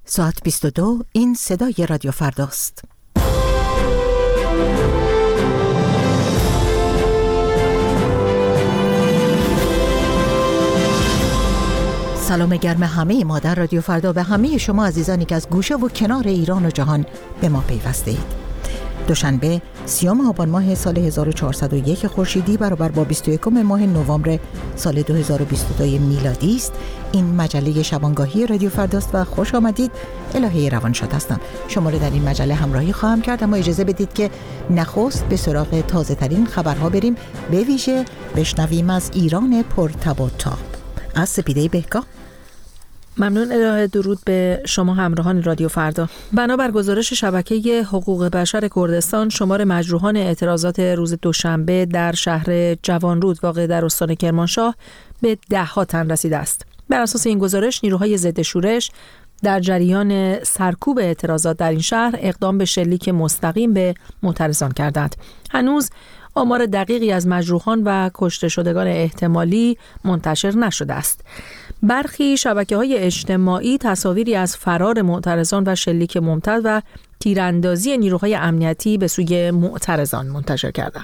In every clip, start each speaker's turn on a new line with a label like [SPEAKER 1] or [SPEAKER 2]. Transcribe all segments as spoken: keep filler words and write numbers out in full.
[SPEAKER 1] ساعت بیست و دو، این صدای رادیو فرداست. سلام گرم همه ما در رادیو فردا به همه شما عزیزانی که از گوشه و کنار ایران و جهان به ما پیوسته اید. دوشنبه سیوم آبان ماه سال هزار و چهارصد و یک خورشیدی برابر با بیست و یکم ماه نوامبر سال دو هزار و بیست و دو میلادی است. این مجله شبانگاهی رادیو فرداست و خوش آمدید. الهه روانشاد هستم. شما رو در این مجله همراهی خواهم کرد، اما اجازه بدید که نخست به سراغ تازه ترین خبرها بریم. به ویژه بشنویم از ایران پرتب و تاب. از سپیده بهگاه.
[SPEAKER 2] ممنون الهه. درود به شما همراهان رادیو فردا. بنابر گزارش شبکه حقوق بشر کردستان، شمار مجروحان اعتراضات روز دوشنبه در شهر جوانرود واقع در استان کرمانشاه به ده ها تن رسیده است. بر اساس این گزارش، نیروهای ضد شورش در جریان سرکوب اعتراضات در این شهر اقدام به شلیک مستقیم به معترضان کردند. هنوز آمار دقیقی از مجروحان و کشته شدگان احتمالی منتشر نشده است. برخی شبکه‌های اجتماعی تصاویری از فرار معترضان و شلیک ممتد و تیراندازی نیروهای امنیتی به سوی معترضان منتشر کردند.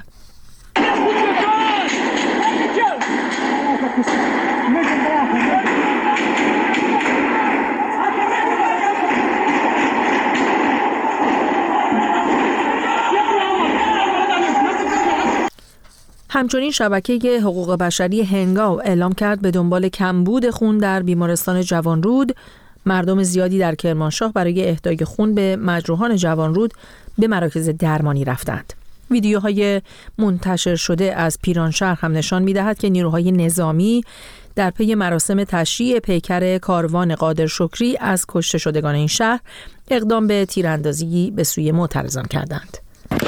[SPEAKER 2] همچنین شبکه حقوق بشری هنگاو اعلام کرد به دنبال کمبود خون در بیمارستان جوانرود، مردم زیادی در کرمانشاه برای اهدای خون به مجروحان جوانرود به مراکز درمانی رفتند. ویدیوهای منتشر شده از پیرانشهر هم نشان می‌دهد که نیروهای نظامی در پی مراسم تشییع پیکر کاروان قادر شکری از کشته شدگان این شهر اقدام به تیراندازی به سوی معترضان کردند.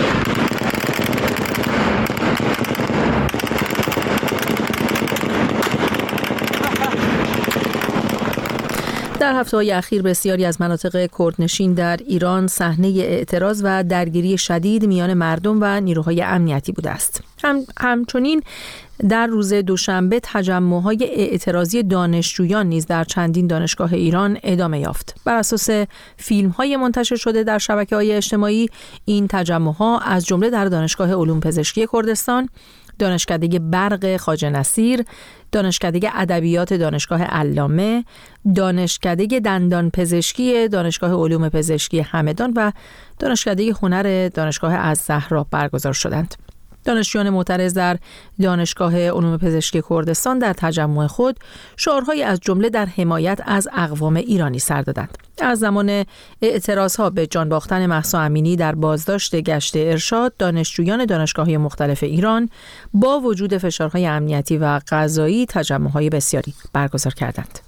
[SPEAKER 2] در هفته‌های اخیر بسیاری از مناطق کردنشین در ایران صحنه اعتراض و درگیری شدید میان مردم و نیروهای امنیتی بوده است. هم همچنین در روز دوشنبه تجمع‌های اعتراضی دانشجویان نیز در چندین دانشگاه ایران ادامه یافت. بر اساس فیلم‌های منتشر شده در شبکه‌های اجتماعی، این تجمع‌ها از جمله در دانشگاه علوم پزشکی کردستان، دانشکده برق خواجه نصیر، دانشکده ادبیات دانشگاه علامه، دانشکده دندان پزشکی دانشگاه علوم پزشکی همدان و دانشکده هنر دانشگاه الزهرا برگزار شدند. دانشجویان معترض در دانشگاه علوم پزشکی کردستان در تجمع خود شعارهایی از جمله در حمایت از اقوام ایرانی سر دادند. از زمان اعتراضها به جان باختن مهسا امینی در بازداشت گشت ارشاد، دانشجویان دانشگاه‌های مختلف ایران با وجود فشارهای امنیتی و قضایی تجمع‌های بسیاری برگزار کردند.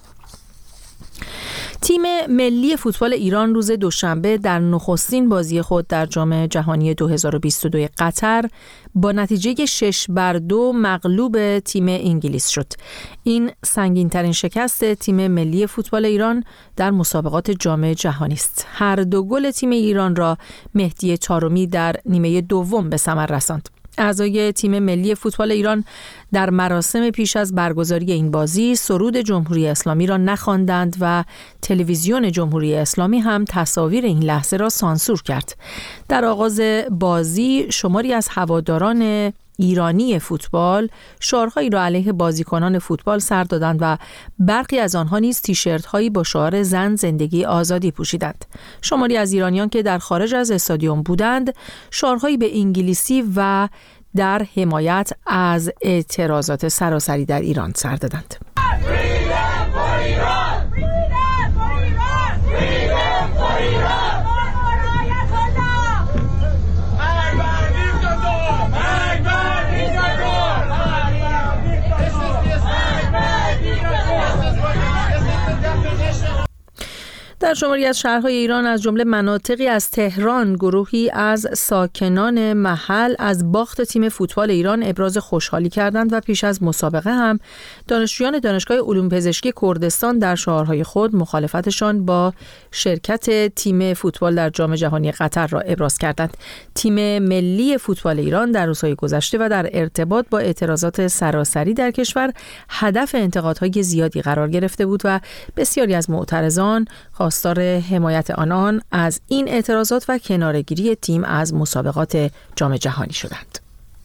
[SPEAKER 2] تیم ملی فوتبال ایران روز دوشنبه در نخستین بازی خود در جام جهانی دو هزار و بیست و دو قطر با نتیجه شش بر دو مغلوب تیم انگلیس شد. این سنگین‌ترین شکست تیم ملی فوتبال ایران در مسابقات جام جهانی است. هر دو گل تیم ایران را مهدی طارمی در نیمه دوم به ثمر رساند. اعضای تیم ملی فوتبال ایران در مراسم پیش از برگزاری این بازی سرود جمهوری اسلامی را نخواندند و تلویزیون جمهوری اسلامی هم تصاویر این لحظه را سانسور کرد. در آغاز بازی شماری از هواداران ایرانی فوتبال شعارهایی را علیه بازیکنان فوتبال سر دادند و برخی از آنها نیز تیشرت‌هایی با شعار زن زندگی آزادی پوشیدند. شماری از ایرانیان که در خارج از استادیوم بودند شعارهایی به انگلیسی و در حمایت از اعتراضات سراسری در ایران سر دادند. در شماری از شهرهای ایران از جمله مناطقی از تهران گروهی از ساکنان محل از باخت تیم فوتبال ایران ابراز خوشحالی کردند و پیش از مسابقه هم دانشجویان دانشگاه علوم پزشکی کردستان در شعارهای خود مخالفتشان با شرکت تیم فوتبال در جام جهانی قطر را ابراز کردند. تیم ملی فوتبال ایران در روزهای گذشته و در ارتباط با اعتراضات سراسری در کشور هدف انتقادهای زیادی قرار گرفته بود و بسیاری از معترضان خواستار حمایت آنان از این اعتراضات و کناره‌گیری تیم از مسابقات جام جهانی شدند.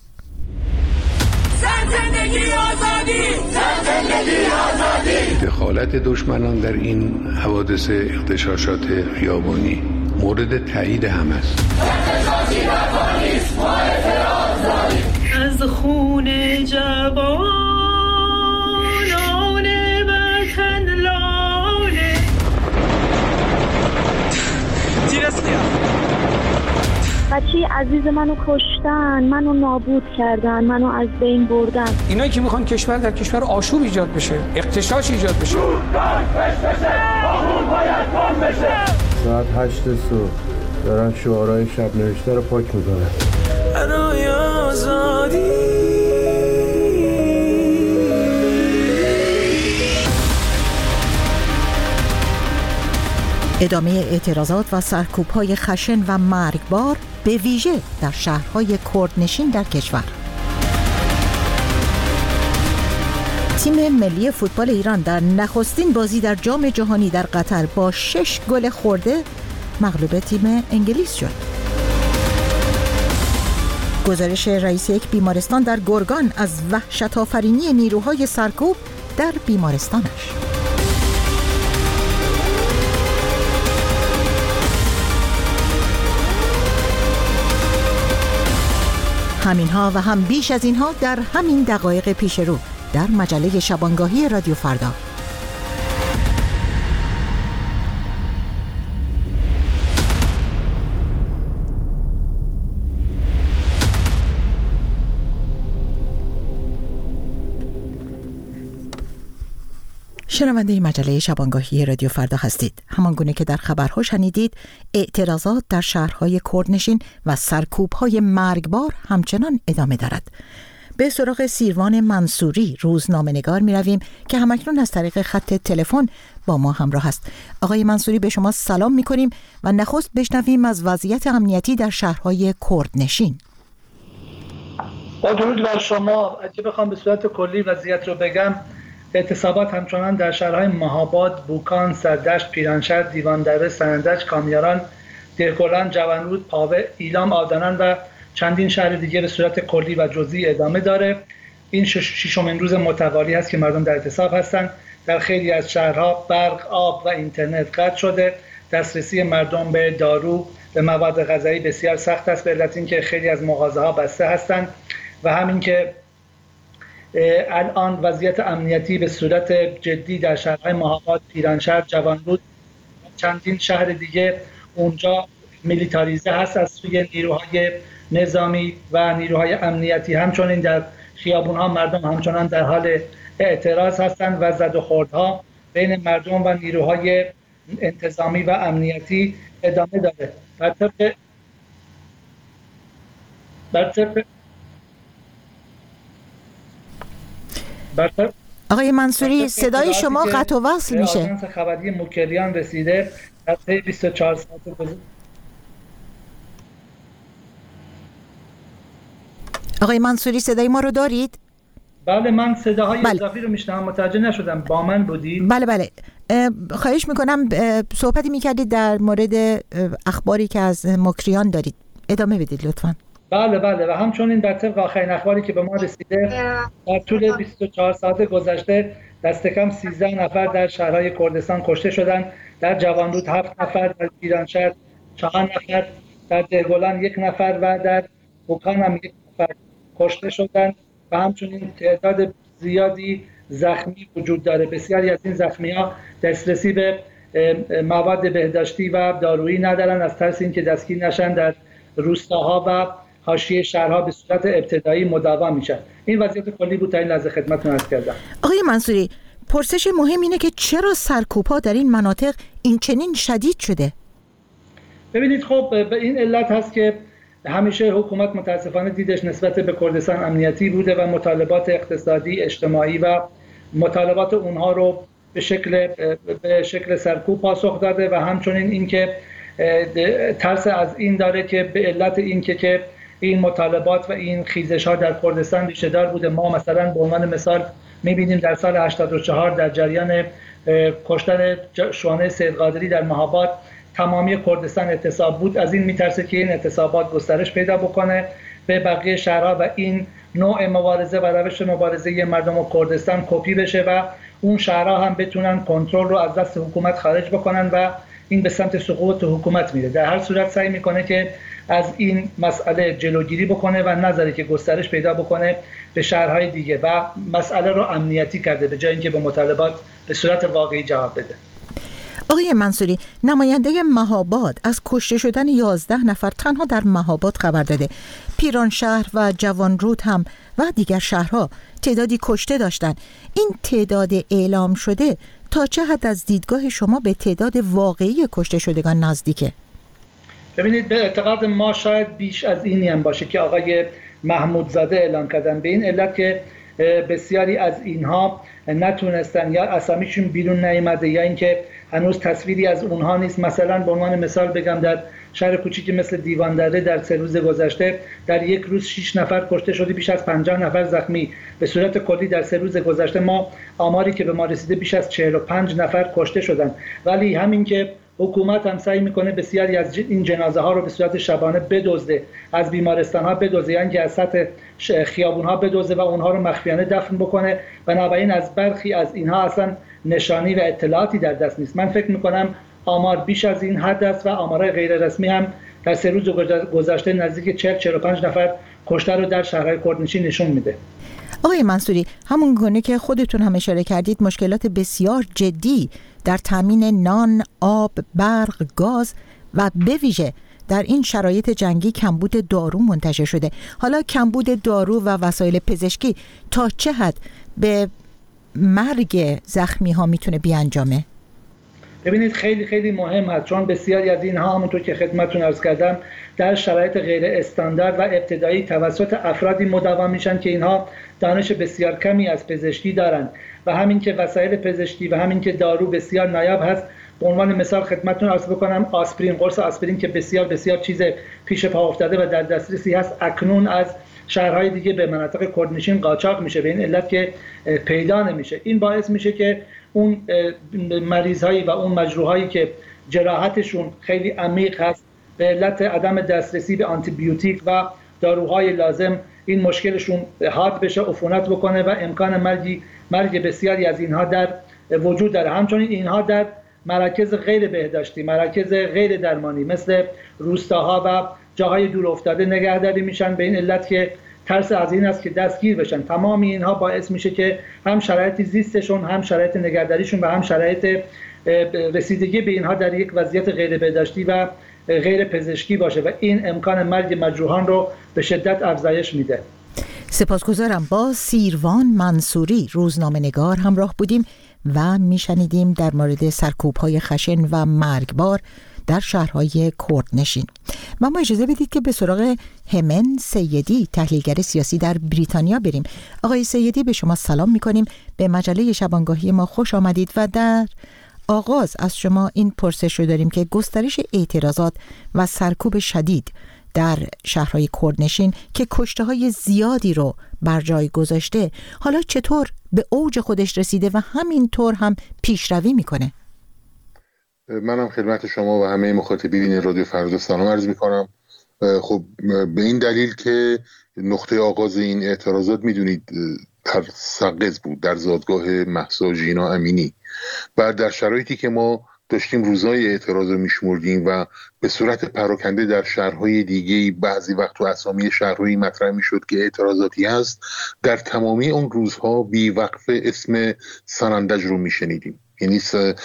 [SPEAKER 3] زندگی آزادی! زندگی آزادی!
[SPEAKER 4] دخالت دشمنان در این حوادث اغتشاشات خیابانی مورد تایید هم است.
[SPEAKER 3] اغتشاشی رفاه نیست، ما اعتراض داریم.
[SPEAKER 5] از خون جوانان وطن لاله
[SPEAKER 6] تیرسلیا
[SPEAKER 7] بچه عزیز منو کشتن، منو نابود کردن، منو از بین بردن.
[SPEAKER 6] اینایی که میخوان کشور در کشور آشوب ایجاد بشه، اغتشاش ایجاد بشه.
[SPEAKER 8] ساعت هشت صبح دارن شعارهای شب نوشته رو پاک میکنن.
[SPEAKER 5] برای آزادی
[SPEAKER 1] ادامه اعتراضات و سرکوب‌های خشن و مرگبار به ویژه در شهرهای کردنشین در کشور. تیم ملی فوتبال ایران در نخستین بازی در جام جهانی در قطر با شش گل خورده مغلوب تیم انگلیس شد. گزارش رئیس یک بیمارستان در گرگان از وحشت آفرینی نیروهای سرکوب در بیمارستانش. همینها و هم بیش از اینها در همین دقایق پیش رو در مجله شبانگاهی رادیو فردا. شنونده مجله شبانگاهی رادیو فردا هستید. همان گونه که در خبرها شنیدید، اعتراضات در شهرهای کردنشین و سرکوب‌های مرگبار همچنان ادامه دارد. به سراغ سیروان منصوری، روزنامه‌نگار می‌رویم که همکنون از طریق خط تلفن با ما همراه است. آقای منصوری، به شما سلام می‌کنیم و نخست بشنویم از وضعیت امنیتی در شهرهای کردنشین.
[SPEAKER 9] با درود بر شما. اگه بخوام به صورت کلی وضعیت رو بگم، اعتصابات همچنان در شهرهای مهاباد، بوکان، سردشت، پیرانشهر، دیواندره، سنندج، کامیاران، دهگلان، جوانرود، پاوه، ایلام، آدنان و چندین شهر دیگه به صورت کلی و جزئی ادامه داره. این ششمین روز متوالی هست که مردم در اعتصاب هستند. در خیلی از شهرها برق، آب و اینترنت قطع شده. دسترسی مردم به دارو، به مواد غذایی بسیار سخت است، به علت اینکه خیلی از مغازه‌ها بسته هستند و همین که الان وضعیت امنیتی به صورت جدی در شهرهای مهاباد، پیرانشهر، جوانرود، چندین شهر دیگه اونجا میلیتاریزه هست از سوی نیروهای نظامی و نیروهای امنیتی. همچنین در خیابون‌ها مردم همچنان در حال اعتراض هستند و زد و خوردها بین مردم و نیروهای انتظامی و امنیتی ادامه داره. بر طبق بر طبق
[SPEAKER 1] آقای منصوری، صدای شما قطع و وصل میشه.
[SPEAKER 9] آژانس خبری موکریان رسیده در طی بیست و چهار ساعت گذشته.
[SPEAKER 1] آقای منصوری، صدای ما رو دارید؟
[SPEAKER 9] بله، من صداهای
[SPEAKER 1] بله.
[SPEAKER 9] اضافی رو میشنوم. متوجه نشدم با من بودید؟
[SPEAKER 1] بله بله. خواهش میکنم صحبتی میکردید در مورد اخباری که از مکریان دارید. ادامه بدید لطفاً.
[SPEAKER 9] بله بله و همچنین در طبق آخرین اخباری که به ما رسیده، در طول بیست و چهار ساعت گذشته دست کم سیزده نفر در شهرهای کردستان کشته شدند. در جوانرود هفت نفر، در پیرانشهر چهار نفر، در دهگلان یک نفر و در بوکان هم یک نفر کشته شدند و همچنین تعداد زیادی زخمی وجود داره. بسیاری از این زخمی‌ها دسترسی به مواد بهداشتی و دارویی ندارن از ترس اینکه دستگیر نشن در روستاها و حاشیه شهرها به صورت ابتدایی مداوا میشن. این وضعیت کلی بود تا این لحظه خدمتتون عرض کردم.
[SPEAKER 1] آقای منصوری، پرسش مهم اینه که چرا سرکوب‌ها در این مناطق این چنین شدید شده؟
[SPEAKER 9] ببینید، خب به این علت هست که همیشه حکومت متاسفانه دیدش نسبت به کردستان امنیتی بوده و مطالبات اقتصادی، اجتماعی و مطالبات اونها رو به شکل به شکل سرکوب پاسخ داده و همچنین اینکه ترس از این داره که به علت اینکه که این مطالبات و این خیزش‌ها در کردستان ریشه‌دار بوده. ما مثلا به عنوان مثال می‌بینیم در سال هشتاد و چهار در جریان کشتن شوانه سید قادری در مهاباد تمامی کردستان اعتصاب بود. از این میترسه که این اعتصابات گسترش پیدا بکنه به بقیه شهرها و این نوع مبارزه و روش مبارزه مردم و کردستان کپی بشه و اون شهرها هم بتونن کنترل رو از دست حکومت خارج بکنن و این به سمت سقوط حکومت میره. در هر صورت سعی میکنه که از این مسئله جلوگیری بکنه و نذاره که گسترش پیدا بکنه به شهرهای دیگه و مسئله رو امنیتی کرده به جای اینکه به مطالبات به صورت واقعی جواب بده.
[SPEAKER 1] آقای منصوری، نماینده مهاباد از کشته شدن یازده نفر تنها در مهاباد خبر داده. پیرانشهر و جوانرود هم و دیگر شهرها تعدادی کشته داشتند. این تعداد اعلام شده تا چه حد از دیدگاه شما به تعداد واقعی کشته شدگان نزدیکه؟
[SPEAKER 9] ببینید، به اعتقاد ما شاید بیش از اینی هم باشه که آقای محمودزاده اعلام کردن، به این علت که بسیاری از اینها نتونستن یا اسامیشون بیرون نیامده یا اینکه هنوز تصویری از اونها نیست. مثلا به عنوان مثال بگم در شهر کوچیکی مثل دیواندره در سه روز گذشته در یک روز شش نفر کشته شده، بیش از پنجاه نفر زخمی. به صورت کلی در سه روز گذشته ما آماری که به ما رسیده بیش از چهل و پنج نفر کشته شدن. ولی همین که حکومت هم سعی میکنه بسیاری از این جنازه ها رو به صورت شبانه بدزده، از بیمارستان ها بدزده، یعنی که از سطح خیابون ها بدزده و اونها رو مخفیانه دفن بکنه. بنابراین از برخی از اینها اصلا نشانی و اطلاعاتی در دست نیست. من فکر میکنم آمار بیش از این حد است و آمارهای غیر رسمی هم در سه روز گذشته نزدیک چهل چهل و پنج نفر کشته رو در شهرهای کردنشین نشون میده.
[SPEAKER 1] آقای منصوری، همون گونه که خودتون هم اشاره کردید مشکلات بسیار جدی در تامین نان، آب، برق، گاز و به ویژه در این شرایط جنگی کمبود دارو منتشر شده. حالا کمبود دارو و وسایل پزشکی تا چه حد به مرگ زخمی ها میتونه بیانجامه؟
[SPEAKER 9] ببینید، خیلی خیلی مهم هست، چون بسیاری از اینها همونطور که خدمتتون عرض کردم در شرایط غیر استاندارد و ابتدایی توسط افرادی مداوم میشن که اینها دانش بسیار کمی از پزشکی دارند و همین که وسایل پزشکی و همین که دارو بسیار نایاب هست. به عنوان مثال خدمتتون عرض بکنم آسپرین، قرص آسپرین که بسیار بسیار چیز پیش پا افتاده و در دسترسی هست، اکنون از شهرهای دیگه به مناطق کردنشین قاچاق میشه به این علت که پیدا نمیشه. این باعث میشه که اون مریض‌هایی و اون مجروحایی که جراحتشون خیلی عمیق هست به علت عدم دسترسی به آنتی بیوتیک و داروهای لازم این مشکلشون حاد بشه، عفونت بکنه و امکان مرگی مرگ بسیاری از اینها در وجود داره. همچنین اینها در مراکز غیر بهداشتی، مراکز غیر درمانی مثل روستاها و جاهای دور افتاده نگهداری میشن به این علت که ترس از این است که دستگیر بشن. تمام اینها باعث میشه که هم شرایط زیستشون، هم شرایط نگهداریشون و هم شرایط رسیدگی به اینها در یک وضعیت غیر بهداشتی و غیر پزشکی باشه و این امکان مرگ مجروحان رو به شدت افزایش میده.
[SPEAKER 1] سپاسگزارم. با سیروان منصوری روزنامه‌نگار همراه بودیم و میشنیدیم در مورد سرکوب‌های خشن و مرگبار در شهرهای کردنشین. و ما اجازه بدید که به سراغ همن سیدی، تحلیلگر سیاسی در بریتانیا بریم. آقای سیدی، به شما سلام میکنیم، به مجله شبانگاهی ما خوش آمدید و در آغاز از شما این پرسش رو داریم که گسترش اعتراضات و سرکوب شدید در شهرهای کردنشین که کشته های زیادی رو بر جای گذاشته حالا چطور به اوج خودش رسیده و همینطور هم پیشروی میکنه؟
[SPEAKER 10] منم خدمت شما و همه مخاطبین رادیو فردا سلام عرض میکنم. خب به این دلیل که نقطه آغاز این اعتراضات میدونید در سقز بود، در زادگاه مهسا ژینا امینی، و در شرایطی که ما داشتیم روزای اعتراض رو میشمردیم و به صورت پراکنده در شهرهای دیگه بعضی وقت تو اسامی شهرهایی مطرح میشد که اعتراضاتی هست، در تمامی اون روزها بی وقفه اسم سنندج رو میشنیدیم. یعنی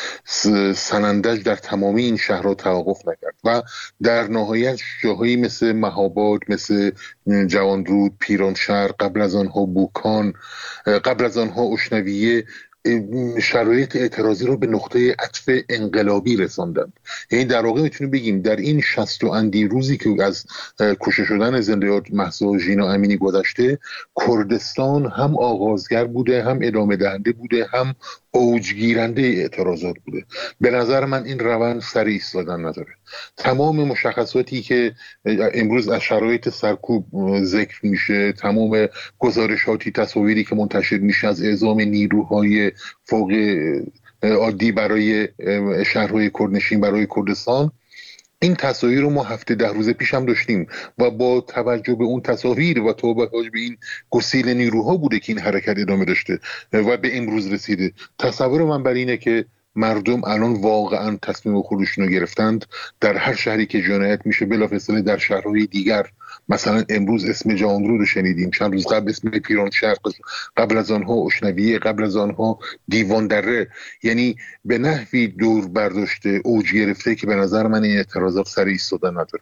[SPEAKER 10] سنندج در تمامی این شهرها توقف نکرد و در نهایت جاهایی مثل مهاباد، مثل جوانرود، پیرانشهر، قبل از آنها بوکان، قبل از آنها اشنویه، شرایط اعتراضی رو به نقطه عطف انقلابی رساندند. یعنی در واقع میتونیم بگیم در این شصت و اندی روزی که از کشته شدن زنده مهسا ژینا امینی گذشته، کردستان هم آغازگر بوده، هم ادامه دهنده بوده، هم اوجگیرنده اعتراضات بوده. به نظر من این روند سر ایستادن نداره. تمام مشخصاتی که امروز از شرایط سرکوب ذکر میشه، تمام گزارشاتی، تصاویری که منتشر میشه از اعزام نیروهای فوق عادی برای شهرهای کردنشین، برای کردستان، این تصاویر رو ما هفته ده روز پیش هم داشتیم و با توجه به اون تصاویر و توجه به این گسیل نیروها بوده که این حرکت ادامه داشته و به امروز رسیده. تصور من بر اینه که مردم الان واقعا تصمیم خودشون رو گرفتند. در هر شهری که جنایت میشه بلافاصله در شهرهای دیگر، مثلا امروز اسم جهانرود رو شنیدیم، چند روز قبل اسم پیرانشهر، قبل از آنها اشنویه، قبل از آنها دیوان دره، یعنی به نحوی دور برداشته، اوج گرفته که به نظر من این اعتراضات سر ایستادن نداره.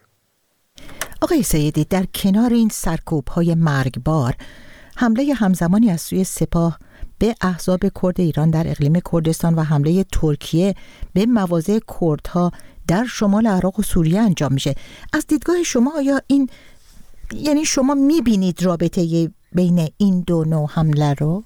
[SPEAKER 1] آقای سیدی، در کنار این سرکوب‌های مرگبار، حمله همزمانی از سوی سپاه به احزاب کرد ایران در اقلیم کردستان و حمله ترکیه به مواضع کردها در شمال عراق و سوریه انجام میشه. از دیدگاه شما آیا این، یعنی شما میبینید رابطه بین این دو نوع حمله رو؟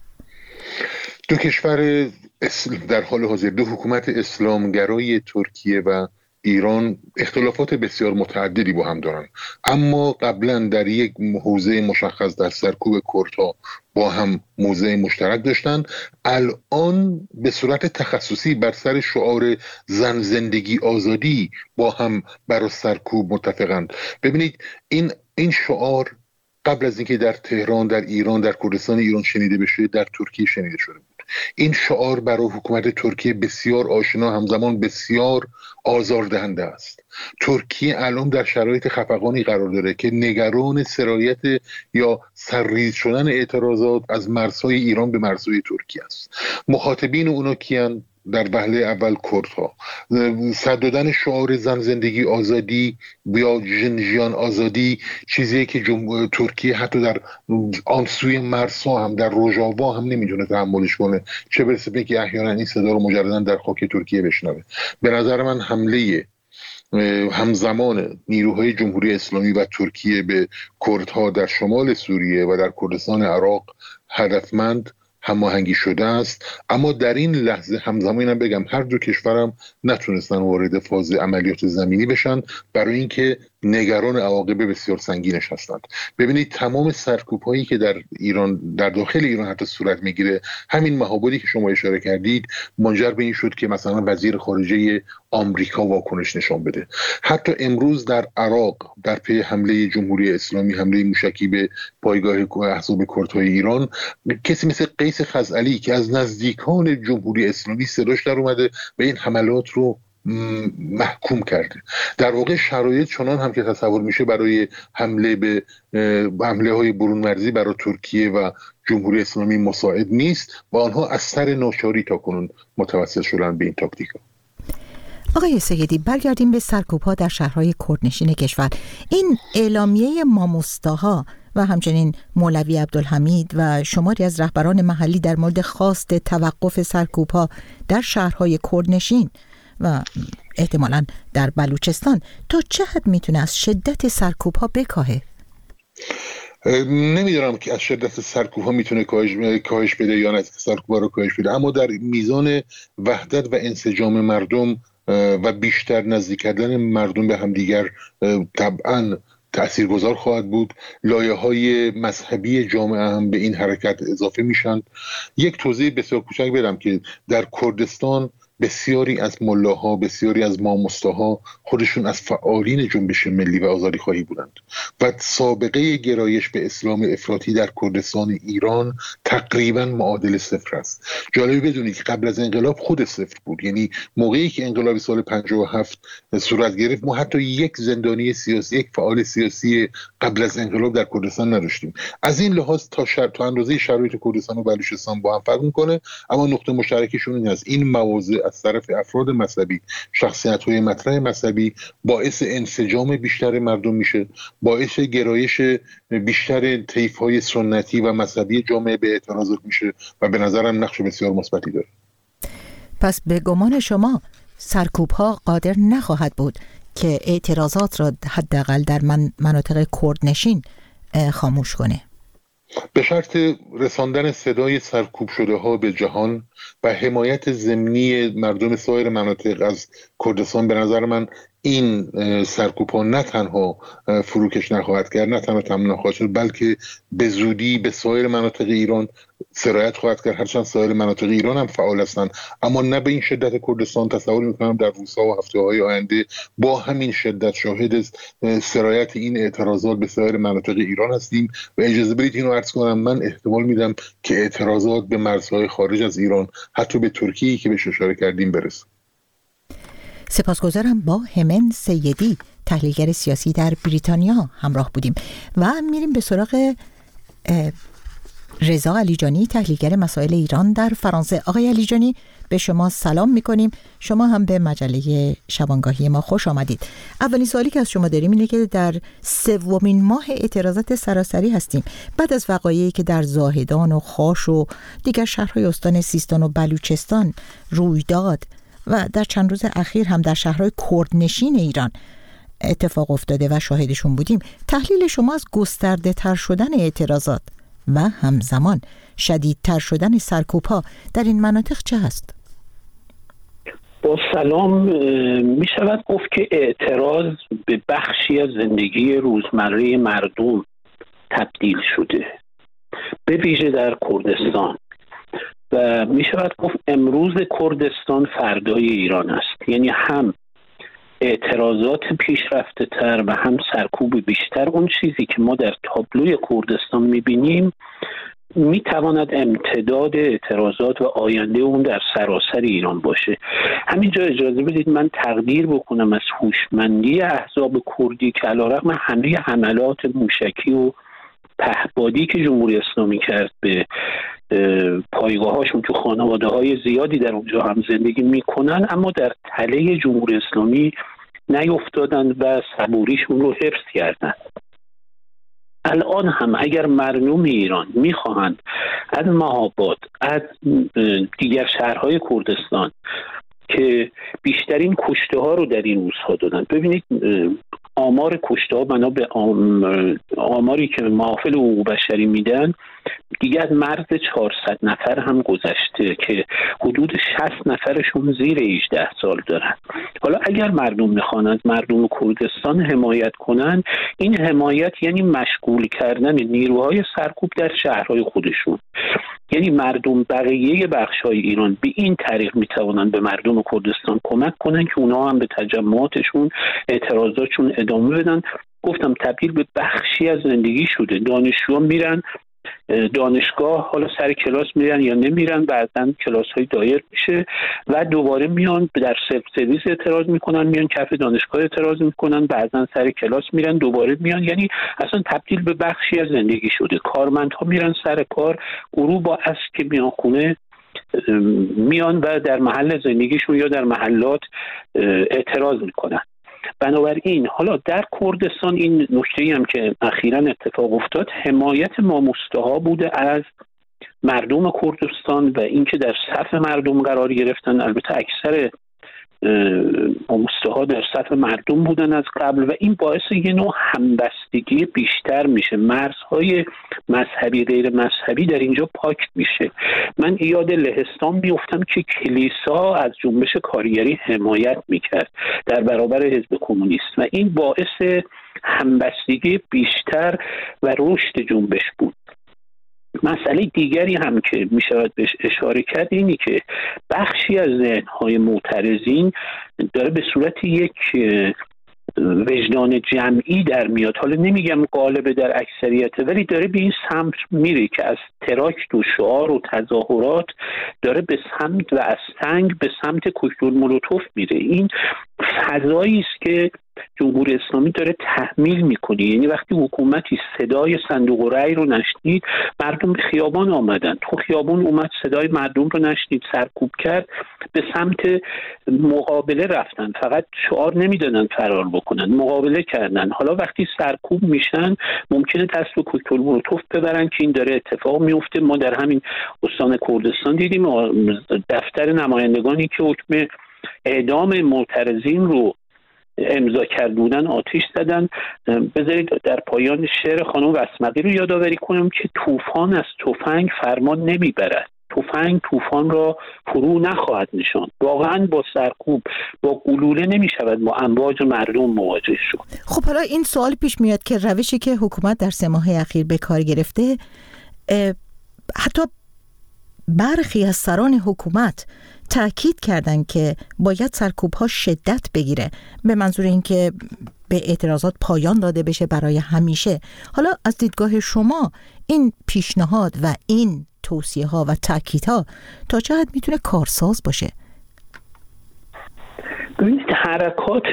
[SPEAKER 10] دو کشور در حال حاضر، دو حکومت اسلامگرای ترکیه و ایران اختلافات بسیار متعددی با هم دارن، اما قبلا در یک حوزه مشخص در سرکوب کردها با هم موضع مشترک داشتن. الان به صورت تخصصی بر سر شعار زن زندگی آزادی با هم برای سرکوب متفقند. ببینید این این شعار قبل از اینکه در تهران، در ایران، در کردستان ایران شنیده بشه، در ترکیه شنیده شده بود. این شعار برای حکومت ترکیه بسیار آشنا، همزمان بسیار آزاردهنده است. ترکیه الان در شرایط خفقانی قرار داره که نگران سرایت یا سرریز شدن اعتراضات از مرزهای ایران به مرزهای ترکیه است. مخاطبین اونا کیان؟ در وهله اول کردها. صد دادن شعار زن زندگی آزادی یا جنجیان آزادی چیزی که جمهوری ترکیه حتی در آن سوی مرزها هم، در روژاوا هم نمیتونه تحملش کنه، چه برسه به که احیانا این صدا رو مجددا در خاک ترکیه بشنوه. به نظر من حمله همزمان نیروهای جمهوری اسلامی و ترکیه به کردها در شمال سوریه و در کردستان عراق هدفمند، هماهنگی شده است. اما در این لحظه همزمان هم بگم هر دو کشورم نتونستن وارد فاز عملیات زمینی بشن، برای اینکه نگران عواقب بسیار سنگینش هستند. ببینید تمام سرکوب هایی که در ایران، در داخل ایران حتی صورت میگیره، همین مهابادی که شما اشاره کردید منجر به این شد که مثلا وزیر خارجه آمریکا واکنش نشان بده. حتی امروز در عراق در پی حمله جمهوری اسلامی، حمله موشکی به پایگاه احزاب کردهای ایران، کسی مثل قیس خزعلی که از نزدیکان جمهوری اسلامی صداش در اومده و این حملات رو محکوم کرده. در واقع شرایط چنان هم که تصور میشه برای حمله به حمله های برون مرزی برای ترکیه و جمهوری اسلامی مساعد نیست و آنها از سر ناچاری تا کنون متوسل شدن به این تاکتیک.
[SPEAKER 1] آقای سیدی، برگردیم به سرکوب‌ها در شهرهای کردنشین کشور. این اعلامیه ماموستاها و همچنین مولوی عبدالحمید و شماری از رهبران محلی در مورد خواست توقف سرکوب‌ها در شهرهای کردنشین و احتمالاً در بلوچستان تا چه حد میتونه از شدت سرکوب‌ها بکاهه؟
[SPEAKER 10] نمیدونم که از شدت سرکوب‌ها میتونه کاهش کاهش بده یا نه سرکوب‌ها رو کاهش بده، اما در میزان وحدت و انسجام مردم و بیشتر نزدیک کردن مردم به همدیگر طبعاً تأثیرگذار خواهد بود. لایه‌های مذهبی جامعه هم به این حرکت اضافه میشن. یک توضیح بسیار کوچک بدم که در کردستان بسیاری از ملاها، بسیاری از ماموستاها خودشون از فعالین جنبش ملی و آزادی خواهی بودند و سابقه گرایش به اسلام افراطی در کردستان ایران تقریبا معادل صفر است. جالبی بدونید که قبل از انقلاب خود صفر بود، یعنی موقعی که انقلاب سال پنجاه و هفت صورت گرفت ما حتی یک زندانی سیاسی، یک فعال سیاسی قبل از انقلاب در کردستان نداشتیم. از این لحاظ تا شر... تا اندازه شرایط کردستان و بلوچستان با هم فرق می‌کنه، اما نقطه مشترکشون این است: این مواضع از طرف افراد مذهبی، شخصیت‌های مطرح مذهبی باعث انسجام بیشتر مردم میشه، باعث گرایش بیشتر طیف‌های سنتی و مذهبی جامعه به اعتراضات میشه و به نظرم نقش بسیار مثبتی داره.
[SPEAKER 1] پس به گمان شما سرکوب‌ها قادر نخواهد بود که اعتراضات را حداقل در من مناطق کردنشین خاموش کنه؟
[SPEAKER 10] به شرط رساندن صدای سرکوب شده ها به جهان و حمایت ضمنی مردم سایر مناطق از کردستان، به نظر من این سرکوب‌ها نه تنها فروکش نخواهد کرد، نه تنها تمام نخواهد شد، بلکه به زودی به سایر مناطق ایران سرایت خواهد کرد. هرچند سایر مناطق ایران هم فعال هستند، اما نه به این شدت کردستان. تصور میکنم در روزها و هفته‌های آینده با همین شدت شاهد سرایت این اعتراضات به سایر مناطق ایران هستیم. و اجازه بدید اینو عرض کنم، من احتمال میدم که اعتراضات به مرزهای خارج از ایران، حتی به ترکیه که بهش اشاره کردیم، برسه.
[SPEAKER 1] سپاسگزارم. با همن سیدی، تحلیلگر سیاسی در بریتانیا همراه بودیم و میریم به سراغ رضا علیجانی، تحلیلگر مسائل ایران در فرانسه. آقای علیجانی، به شما سلام میکنیم. شما هم به مجله شبانگاهی ما خوش آمدید. اولین سوالی که از شما داریم اینه که در سومین ماه اعتراضات سراسری هستیم بعد از وقایعی که در زاهدان و خاش و دیگر شهرهای استان سیستان و بلوچستان روی داد و در چند روز اخیر هم در شهرهای کردنشین ایران اتفاق افتاده و شاهدشون بودیم. تحلیل شما از گسترده تر شدن اعتراضات و همزمان شدیدتر شدن سرکوب‌ها در این مناطق چه هست؟
[SPEAKER 11] با سلام. می شود گفت که اعتراض به بخشی از زندگی روزمره مردم تبدیل شده، به ویژه در کردستان، و می شود گفت امروز کردستان فردای ایران است. یعنی هم اعتراضات پیشرفته تر و هم سرکوب بیشتر. اون چیزی که ما در تابلوی کردستان می بینیم می تواند امتداد اعتراضات و آینده اون در سراسر ایران باشه. همینجا اجازه بدید من تقدیر بکنم از هوشمندی احزاب کردی که علیرغم همه حملات موشکی و پهپادی که جمهوری اسلامی کرد به پایگاهاشون که خانواده های زیادی در اونجا هم زندگی میکنن، اما در تله جمهوری اسلامی نیفتادن و صبوریشون رو حفظ کردن. الان هم اگر مردم ایران میخواهند از مهاباد، از دیگر شهرهای کردستان که بیشترین کشته ها رو در این روزها دادن، ببینید آمار کشته ها بنا به آماری که محافل حقوق بشری میدن دیگه از مرز چهارصد نفر هم گذشته که حدود شصت نفرشون زیر هجده سال دارن. حالا اگر مردم میخوانند مردم کردستان حمایت کنند، این حمایت یعنی مشغول کردن نیروهای سرکوب در شهرهای خودشون. یعنی مردم بقیه بخش‌های ایران به این طریق میتوانند به مردم کردستان کمک کنند که اونا هم به تجمعاتشون، اعتراضاتشون ادامه بدن. گفتم تبدیل به بخشی از زندگی شده. دانشجوها میرن دانشگاه، حالا سر کلاس میرن یا نمیرن، بعدن کلاس های دایر میشه و دوباره میان در سلف سرویس اعتراض میکنن، میان کف دانشگاه اعتراض میکنن، بعدن سر کلاس میرن دوباره میان. یعنی اصلا تبدیل به بخشی از زندگی شده. کارمندها میرن سر کار، گروه با اسب که میان خونه میان و در محل زندگیشون یا در محلات اعتراض میکنن. بنابراین حالا در کردستان این نکته‌ای هم که اخیراً اتفاق افتاد، حمایت ماموسته‌ها بوده از مردم کردستان و اینکه در صف مردم قرار گرفتن. البته اکثر ماموسته‌ها در صف مردم بودن از قبل و این باعث یه نوع همبستگی بیشتر میشه. مرزهای مذهبی غیر مذهبی در اینجا پاک میشه. من یاد لهستان میافتم که کلیسا از جنبش کارگری حمایت میکرد در برابر حزب کمونیست و این باعث همبستگی بیشتر و رشد جنبش بود. مسئله دیگری هم که می شود بهش اشاره کرد اینی که بخشی از ذهن‌های معترضین داره به صورت یک وجدان جمعی در میاد. حالا نمیگم غالب در اکثریت، ولی داره به این سمت میره که از تراکت و شعار و تظاهرات داره به سمت و از سنگ به سمت کوکتل مولوتوف میره. این فضایی است که جمهوری اسلامی داره تحمیل میکنه. یعنی وقتی حکومتی صدای صندوق رأی رو نشنید، مردم به خیابان آمدن. تو خیابان اومد، صدای مردم رو نشنید، سرکوب کرد، به سمت مقابله رفتن. فقط شعار نمیدادن فرار بکنن، مقابله کردن. حالا وقتی سرکوب میشن ممکنه دست به کوکتل مولوتوف ببرن که این داره اتفاق میفته. ما در همین استان کردستان دیدیم دفتر نمایندگانی که حکم اعدام معترضین رو امضا کرده بودن آتش زدن. بذارید در پایان شعر خانم وسمقی رو یادآوری کنم که طوفان از تفنگ فرمان نمیبرد. تفنگ طوفان را فرو نخواهد نشاند. واقعا با سرکوب با گلوله نمی شود با امواج مردم مواجه شد.
[SPEAKER 1] خب حالا این سوال پیش میاد که روشی که حکومت در سه ماه اخیر به کار گرفته، حتی برخی از سران حکومت تأکید کردن که باید سرکوب‌ها شدت بگیره، به منظور اینکه به اعتراضات پایان داده بشه برای همیشه. حالا از دیدگاه شما این پیشنهاد و این توصیه‌ها و تأکیدها تا چه حد میتونه کارساز باشه؟
[SPEAKER 11] ببینید حرکات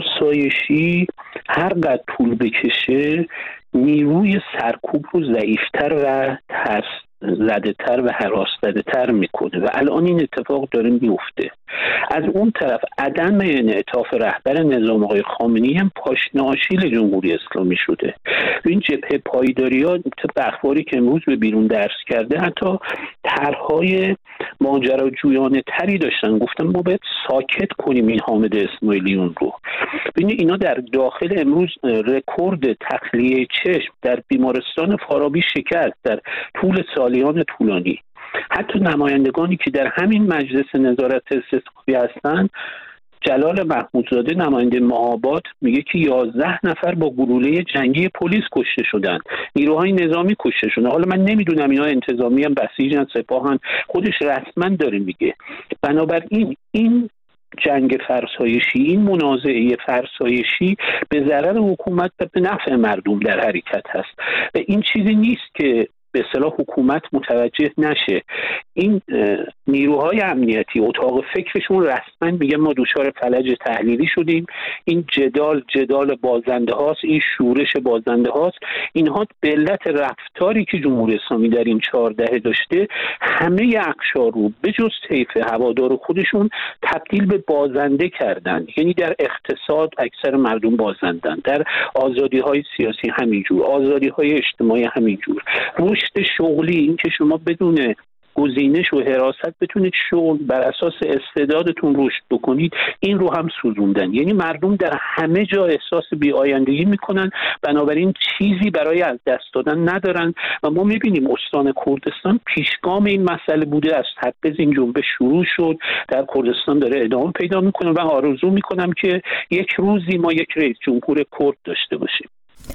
[SPEAKER 11] فرسایشی هر قدر طول بکشه نیروی سرکوب رو ضعیفتر و ترس زده تر و هراس زده تر میکنه و الان این اتفاق داره میفته. از اون طرف عدم انعطاف رهبر نظام آقای خامنه‌ای هم پاشنه آشیل جمهوری اسلامی شده. این جبهه پایداری‌ها طبق اخباری که امروز به بیرون درس کرده حتی طرح‌های ماجراجویانه تری داشتن، گفتن ما باید ساکت کنیم این حامد اسماعیلیون رو. ببینید اینا در داخل امروز رکورد تخلیه چشم در بیمارستان فارابی شکست در طول سالیان طولانی. حتی نمایندگانی که در همین مجلس نظارت استثقافی هستند، جلال محمودزاده نماینده مهاباد میگه که یازده نفر با گلوله جنگی پلیس کشته شدند، نیروهای نظامی کشته شدند. حالا من نمیدونم اینا انتظامی هم بسیجن سپاهن، خودش رسما داره میگه. بنابراین این جنگ فرسایشی، این منازعه فرسایشی به ضرر حکومت و به نفع مردم در حرکت هست و این چیزی نیست که به اصطلاح حکومت متوجه نشه. این نیروهای امنیتی اتاق فکرشون رسما میگه ما دچار فلج تحلیلی شدیم، این جدال جدال بازنده هاست، این شورش بازنده هاست. اینها به علت رفتاری که جمهوری اسلامی در این چهار دهه داشته همه اقشار رو به جز طیف هوادار خودشون تبدیل به بازنده کردن. یعنی در اقتصاد اکثر مردم بازندن، در آزادی های سیاسی همینجور، آزادی های اجتماعی همینجور، رشد شغلی، این که شما بدون گزینش و حراست بتونید شغل بر اساس استعدادتون رشد بکنید، این رو هم سوزوندن. یعنی مردم در همه جا احساس بی‌آیندگی میکنن، بنابراین چیزی برای از دست دادن ندارن و ما میبینیم استان کردستان پیشگام این مسئله بوده. از تبریز این جنبش شروع شد، در کردستان داره ادامه پیدا میکنه و آرزو میکنم که یک روزی ما یک رئیس جمهور کرد داشته باشیم.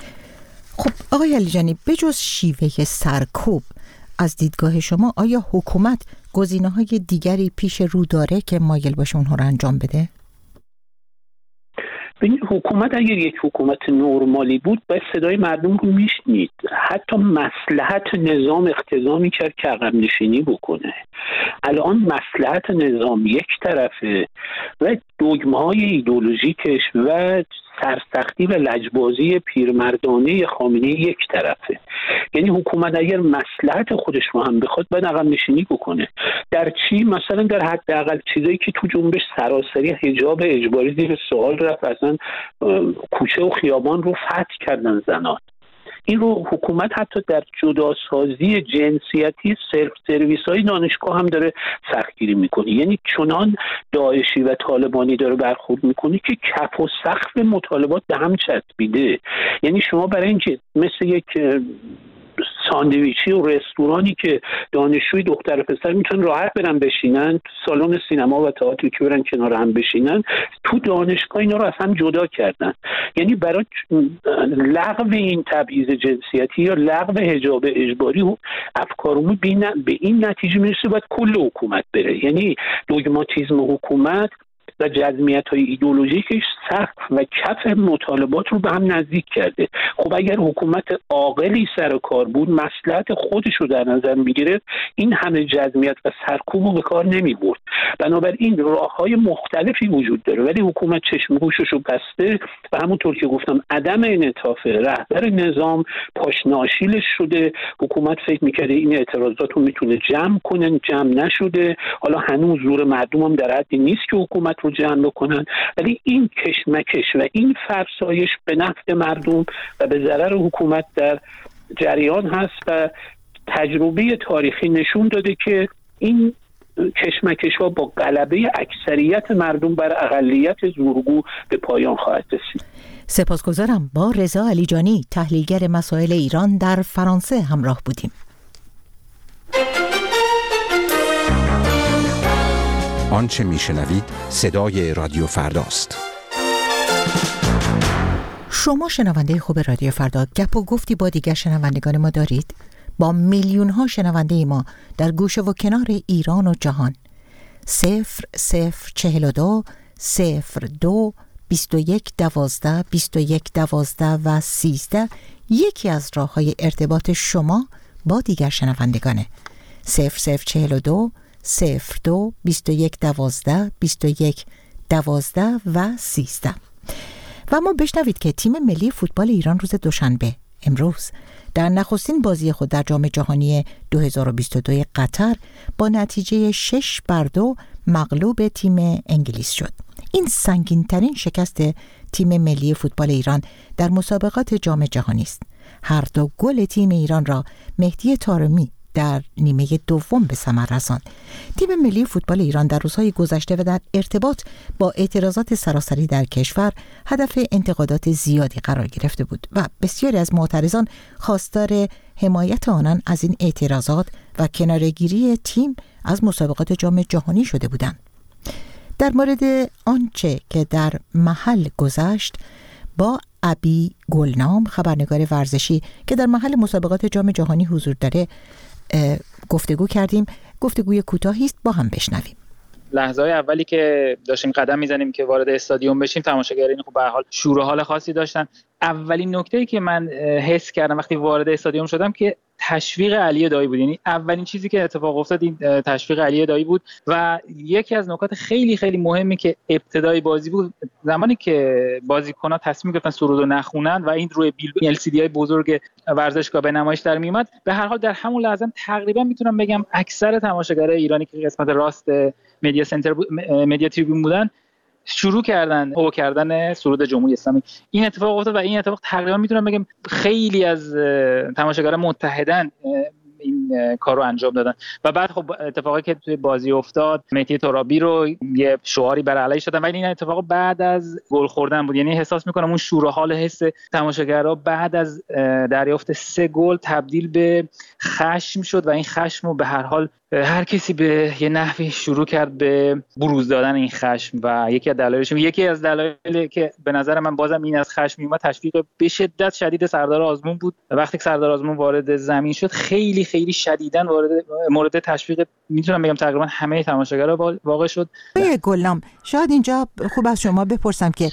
[SPEAKER 1] خب آقای علیجانی، بجز شیوه سرکوب از دیدگاه شما آیا حکومت گزینه‌های دیگری پیش رو داره که مایل باشه اونها رو انجام بده؟
[SPEAKER 11] ببین حکومت اگر یک حکومت نرمالی بود باید صدای مردم رو میشنید، حتی مصلحت نظام اقتضا میکرد که عقب نشینی بکنه. الان مصلحت نظام یک طرفه و دگمه‌های ایدئولوژیکش و سرسختی و لجبازی پیرمردانه خامنه‌ای یک طرفه. یعنی حکومت اگر مصلحت خودش رو هم بخواد باید عقب نشینی بکنه. در چی؟ مثلا در حداقل چیزایی که تو جنبش سراسری حجاب اجباری زیر سوال رفت، اصلا کوچه و خیابان رو فتح کردن زنان. این رو حکومت حتی در جداسازی جنسیتی سلف سرویس های دانشگاه هم داره سختگیری میکنه. یعنی چنان داعشی و طالبانی داره برخورد میکنه که کف و سقف مطالبات به هم چسبیده. یعنی شما برای اینکه مثل یک ساندویچی و رستورانی که دانشجوی دختر و پسر میتونن راحت برن بشینن، سالن سینما و تئاتری که برن کنار هم بشینن، تو دانشگاه اینا رو از هم جدا کردن. یعنی برای لغو این تبعیض جنسیتی یا لغو حجاب اجباری و افکارمون به این نتیجه میرسه باید کل حکومت بره. یعنی دوگماتیسم حکومت و جزمیت‌های ایدئولوژیکش سقف و کف مطالبات رو به هم نزدیک کرده. خب اگر حکومت عاقلی سر کار بود، مصلحت خودش رو در نظر می‌گرفت، این همه جزمیت و سرکوب رو به کار نمی‌برد. بنابراین راه‌های مختلفی وجود داره، ولی حکومت چشم گوشش رو بسته و همونطور که گفتم عدم انعطاف رهبر نظام پاشنه آشیلش شده. حکومت فکر می‌کرده این اعتراضات رو میتونه جمع کنه، جمع نشده. حالا هنوز زور مردم هم در حدی نیست که حکومت رو جمع بکنن، ولی این کشمکش و این فرسایش به نفع مردم و به ضرر حکومت در جریان هست و تجربه تاریخی نشون داده که این کشمکش ها با غلبه اکثریت مردم بر اقلیت زورگو به پایان خواهد رسید.
[SPEAKER 1] سپاسگزارم. با رضا علیجانی، تحلیلگر مسائل ایران در فرانسه همراه بودیم.
[SPEAKER 12] آنچه میشنوید صدای رادیو فرداست.
[SPEAKER 1] شما شنونده خوب رادیو فردا، گپ و گفتی با دیگر شنوندگان ما دارید؟ با میلیون ها شنونده ما در گوشه و کنار ایران و جهان. صفر صفر چهل و دو صفر دو بیست و یک دوازده بیست و یک دوازده و سیزده یکی از راه های ارتباط شما با دیگر شنوندگانه. صفر صفر چهل و دو صفر دو بیست و یک دوازده بیست و یک دوازده و سیزده. و ما بشنوید که تیم ملی فوتبال ایران روز دوشنبه امروز در نخستین بازی خود در جام جهانی دو هزار و بیست و دو قطر با نتیجه شش بر دو مغلوب تیم انگلیس شد. این سنگین ترین شکست تیم ملی فوتبال ایران در مسابقات جام جهانی است. هر دو گل تیم ایران را مهدی طارمی در نیمه دوم به ثمر رساند. تیم ملی فوتبال ایران در روزهای گذشته و در ارتباط با اعتراضات سراسری در کشور هدف انتقادات زیادی قرار گرفته بود و بسیاری از معترضان خواستار حمایت آنان از این اعتراضات و کناره‌گیری تیم از مسابقات جام جهانی شده بودند. در مورد آنچه که در محل گذشت با ابی گلنام، خبرنگار ورزشی که در محل مسابقات جام جهانی حضور داره، گفتگو کردیم. گفتگوی کوتاهی است، با هم بشنویم.
[SPEAKER 13] لحظه‌های اولی که داشتیم قدم می‌زنیم که وارد استادیوم بشیم، تماشاگرین خب به هر حال شور و حال خاصی داشتن. اولین نکته‌ای که من حس کردم وقتی وارد استادیوم شدم که تشویق علی دایی بود. یعنی اولین چیزی که اتفاق افتاد این تشویق علی دایی بود و یکی از نکات خیلی خیلی مهمی که ابتدای بازی بود، زمانی که بازیکن‌ها تصمیم گرفتن سرود رو نخونن و این روی بیل ال سی دی های بزرگ ورزشگاه به نمایش در میومد، به هر حال در همون لحظه تقریبا میتونم بگم اکثر تماشاگرای ایرانی که قسمت راست مدیا سنتر مدیا تریبون بودن شروع کردن او کردن سرود جمهوری اسلامی. این اتفاق افتاد و این اتفاق تقریبا میتونم بگم خیلی از تماشاگران متحدن این کار رو انجام دادن. و بعد خب اتفاقی که توی بازی افتاد، مهدی طارمی رو یه شعاری بر علیه شدن، ولی این اتفاق بعد از گل خوردن بود. یعنی احساس میکنم اون شور و حال حس تماشاگرها بعد از دریافت سه گل تبدیل به خشم شد و این خشم رو به هر حال هر کسی به یه نحوی شروع کرد به بروز دادن این خشم و یکی از دلایلش یکی از دلایلی که به نظر من بازم این از خشم میومد تشویق به شدت شدید سردار آزمون بود. وقتی که سردار آزمون وارد زمین شد خیلی خیلی شدیداً وارد مورد تشویق میتونم بگم تقریبا همه تماشاگرها واقع شد.
[SPEAKER 1] آقای گلنام، شاید اینجا خوب از شما بپرسم که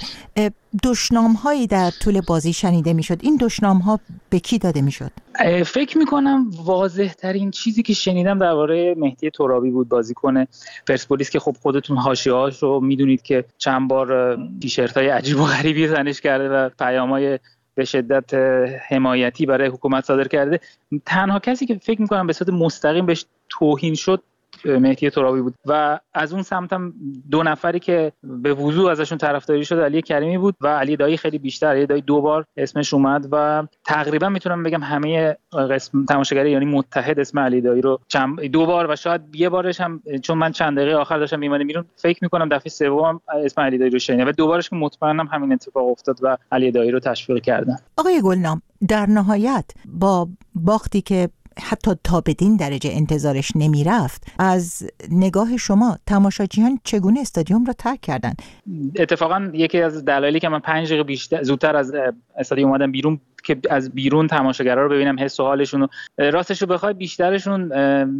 [SPEAKER 1] دشنام‌هایی در طول بازی شنیده میشد. این دشنام‌ها به کی داده میشد؟
[SPEAKER 13] فکر میکنم واضح ترین چیزی که شنیدم درباره مهدی طارمی بود، بازیکن پرسپولیس که خب خودتون حاشیه‌هاش رو میدونید که چند بار تیشرت‌های عجیب و غریبی زنش کرده و پیام‌های به شدت حمایتی برای حکومت صادر کرده. تنها کسی که فکر میکنم به صورت مستقیم بهش توهین شد مهدی طارمی بود و از اون سمتم دو نفری که به وضوح ازشون طرفداری شد علی کریمی بود و علی دایی خیلی بیشتر. علی دایی دو بار اسمش اومد و تقریبا میتونم بگم همه قسم تماشاگری یعنی متحد اسم علی دایی رو چند دو بار و شاید یه بارش هم چون من چند دقیقه آخر داشتم میمونم بیرون فکر میکنم دفعه سوم اسم علی دایی رو شنیدم و دوبارش که مطمئنم همین اتفاق افتاد و علی دایی رو تشویق کردن.
[SPEAKER 1] آقای گلنام، در نهایت با باختی که حتی تا بدین درجه انتظارش نمی رفت، از نگاه شما تماشاچیان چگونه استادیوم را ترک کردن؟
[SPEAKER 13] اتفاقا یکی از دلایلی که من پنج دقیقه بیشتر زودتر از استادیوم اومدم بیرون که از بیرون تماشاگرها رو ببینم، حس و حالشون، راستش رو بخوای بیشترشون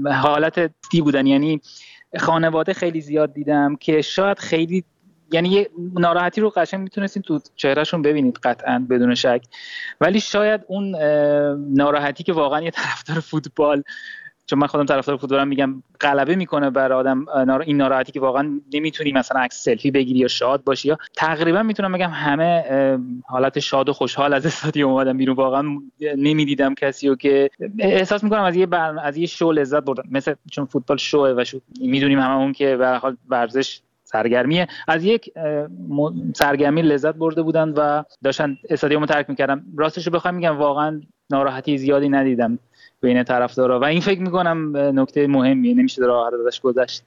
[SPEAKER 13] حالت دی بودن. یعنی خانواده خیلی زیاد دیدم که شاید خیلی یعنی یه ناراحتی رو قشنگ میتونستین تو چهرهشون ببینید قطعاً بدون شک، ولی شاید اون ناراحتی که واقعا یه طرفدار فوتبال، چون من خودم طرفدار فوتبالم، میگم غلبه میکنه بر آدم، این ناراحتی که واقعا نمیتونی مثلا عکس سلفی بگیری یا شاد باشی، یا تقریبا میتونم بگم همه حالت شاد و خوشحال از استادیوم اومدن بیرون. واقعا نمیدیدم کسی رو که احساس میکنم از یه بر... از یه شو لذت بردن، مثلا چون فوتبال شوه و شو میدونیم هممون که به هر حال ورزش سرگرمیه، از یک سرگرمی لذت برده بودن و داشتن استادیومو ترک میکردن. راستش رو بخوام میگم واقعا ناراحتی زیادی ندیدم بین طرفدارا و این فکر میکنم نکته مهمیه، نمیشه راحت ازش گذشت.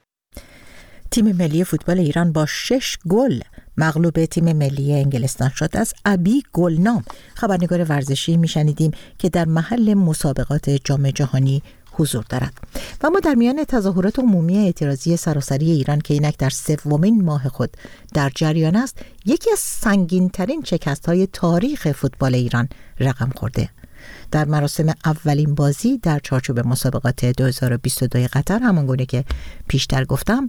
[SPEAKER 1] تیم ملی فوتبال ایران با شش گل مغلوب تیم ملی انگلستان شد. از ابی گلنام، خبرنگار ورزشی، میشنیدیم که در محل مسابقات جام جهانی حضور دارد. و ما در میان تظاهرات عمومی اعتراضی سراسری ایران که اینک در سومین ماه خود در جریان است، یکی از سنگین‌ترین شکست‌های تاریخ فوتبال ایران رقم خورده. در مراسم اولین بازی در چارچوب مسابقات دو هزار و بیست و دو قطر، همانگونه که پیشتر گفتم،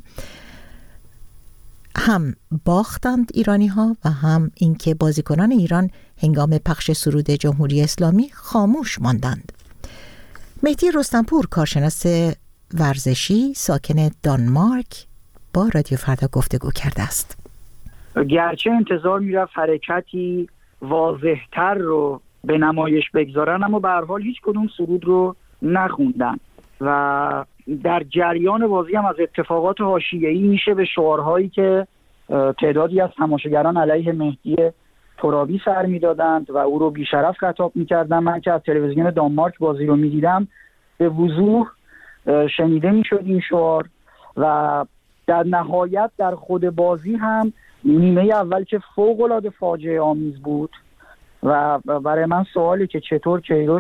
[SPEAKER 1] هم باختند ایرانی ها و هم اینکه بازیکنان ایران هنگام پخش سرود جمهوری اسلامی خاموش ماندند. مهدی رستمپور، کارشناس ورزشی ساکن دانمارک، با رادیو فردا گفتگو کرده است.
[SPEAKER 14] گرچه انتظار میرفت حرکتی واضح‌تر رو به نمایش بگذارن، اما به هر حال هیچ کدوم سرود رو نخوندن و در جریان بازی هم از اتفاقات حاشیه‌ای میشه به شعارهایی که تعدادی از تماشاگران علیه مهدی ترابی سر میدادند و او رو بیشرف خطاب میکردن. من که از تلویزیون دانمارک بازی رو میدیدم به وضوح شنیده میشد این شعار و در نهایت در خود بازی هم نیمه اول که فوق‌العاده فاجعه آمیز بود و برای من سوالی که چطور کیروش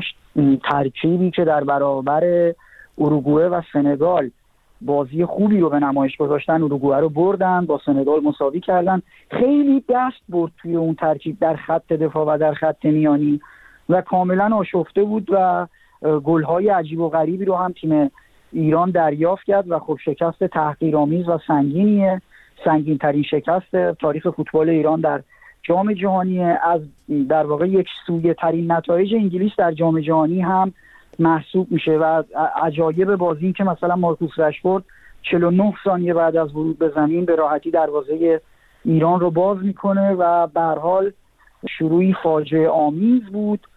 [SPEAKER 14] ترکیبی که در برابر اوروگوئه و سنگال بازی خوبی رو به نمایش گذاشتن، اوروگوئه رو بردن، با سنگال مساوی کردن، خیلی دست برد توی اون ترکیب در خط دفاع و در خط میانی و کاملا آشفته بود و گل‌های عجیب و غریبی رو هم تیم ایران دریافت کرد و خب شکست تحقیرآمیز و سنگینیه، سنگین ترین شکست تاریخ فوتبال ایران در جام جهانی. از در واقع یک سویه ترین نتایج انگلیس در جام جهانی هم محسوب میشه و از عجایب بازی که مثلا مارکوس رشفورد چهل و نه ثانیه بعد از ورود به زمین به راحتی دروازه ایران رو باز میکنه و به هر حال شروعی فاجعه آمیز بود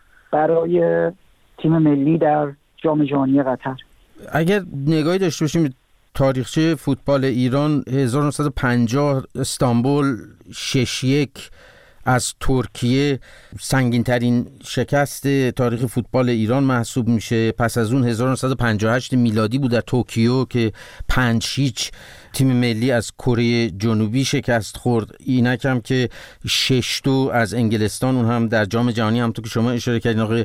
[SPEAKER 14] برای تیم ملی در جام جهانی قطر.
[SPEAKER 15] اگر نگاهی داشته باشیم تاریخچه فوتبال ایران، هزار و نهصد و پنجاه استانبول شش یک از ترکیه سنگین ترین شکست تاریخ فوتبال ایران محسوب میشه. پس از اون هزار و نهصد و پنجاه و هشت میلادی بود در توکیو که پنج هیچ تیم ملی از کره جنوبی شکست خورد. اینک هم که شش دو از انگلستان، اون هم در جام جهانی، هم تو که شما اشاره کردین آقای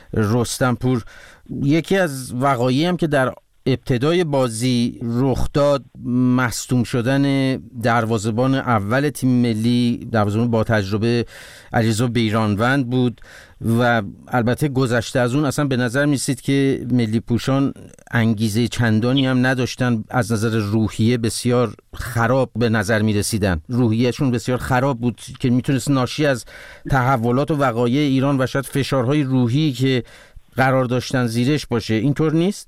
[SPEAKER 15] رستمپور. یکی از وقایعی هم که در ابتدای بازی رخ داد مصدوم شدن دروازه‌بان اول تیم ملی، دروازه‌بان با تجربه علیرضا بیرانوند بود و البته گذشته از اون اصلا به نظر می‌رسید که ملی پوشان انگیزه چندانی هم نداشتن، از نظر روحیه بسیار خراب به نظر می‌رسیدن، روحیه‌شون بسیار خراب بود که میتونست ناشی از تحولات و وقایع ایران و شاید فشارهای روحی که قرار داشتن زیرش باشه. اینطور نیست؟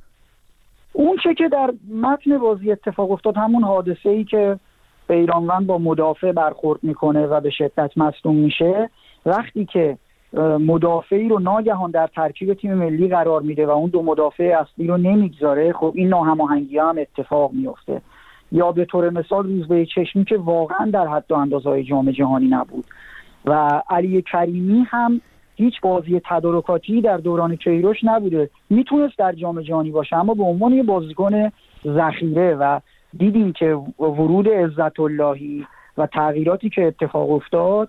[SPEAKER 14] اون چه که در متن بازی اتفاق افتاد، همون حادثه‌ای که بیرانوند با مدافع برخورد میکنه و به شدت مصدوم میشه، وقتی که مدافعی رو ناگهان در ترکیب تیم ملی قرار میده و اون دو مدافع اصلی رو نمیگذاره، خب این ناهماهنگی هم اتفاق میفته. یا به طور مثال روزبه چشمی که واقعا در حد و اندازه‌های جام جهانی نبود و علی کریمی هم هیچ بازی تدارکاتی در دوران کیروش نبوده، میتونست در جام جهانی باشه اما به عنوان یه بازیکن ذخیره و دیدیم که ورود عزت اللهی و تغییراتی که اتفاق افتاد